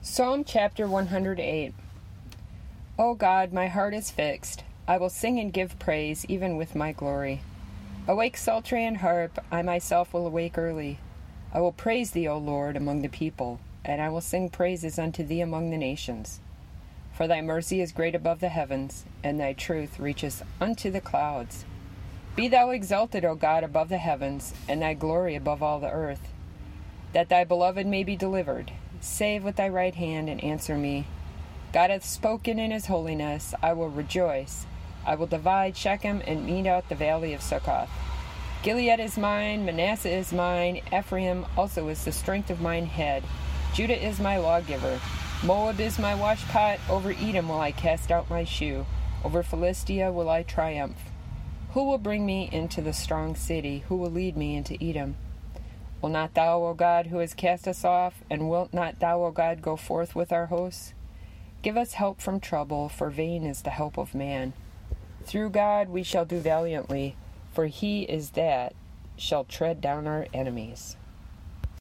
Psalm chapter 108. O God, my heart is fixed. I will sing and give praise, even with my glory. Awake, psaltery and harp, I myself will awake early. I will praise thee, O Lord, among the people, and I will sing praises unto thee among the nations. For thy mercy is great above the heavens, and thy truth reaches unto the clouds. Be thou exalted, O God, above the heavens, and thy glory above all the earth. That thy beloved may be delivered. Save with thy right hand, and answer me. God hath spoken in his holiness. I will rejoice. I will divide Shechem and mete out the valley of Succoth. Gilead is mine, Manasseh is mine, Ephraim also is the strength of mine head. Judah is my lawgiver. Moab is my washpot. Over Edom will I cast out my shoe. Over Philistia will I triumph. Who will bring me into the strong city? Who will lead me into Edom? Will not thou, O God, who hast cast us off, and wilt not thou, O God, go forth with our hosts? Give us help from trouble, for vain is the help of man. Through God we shall do valiantly, for he is that shall tread down our enemies.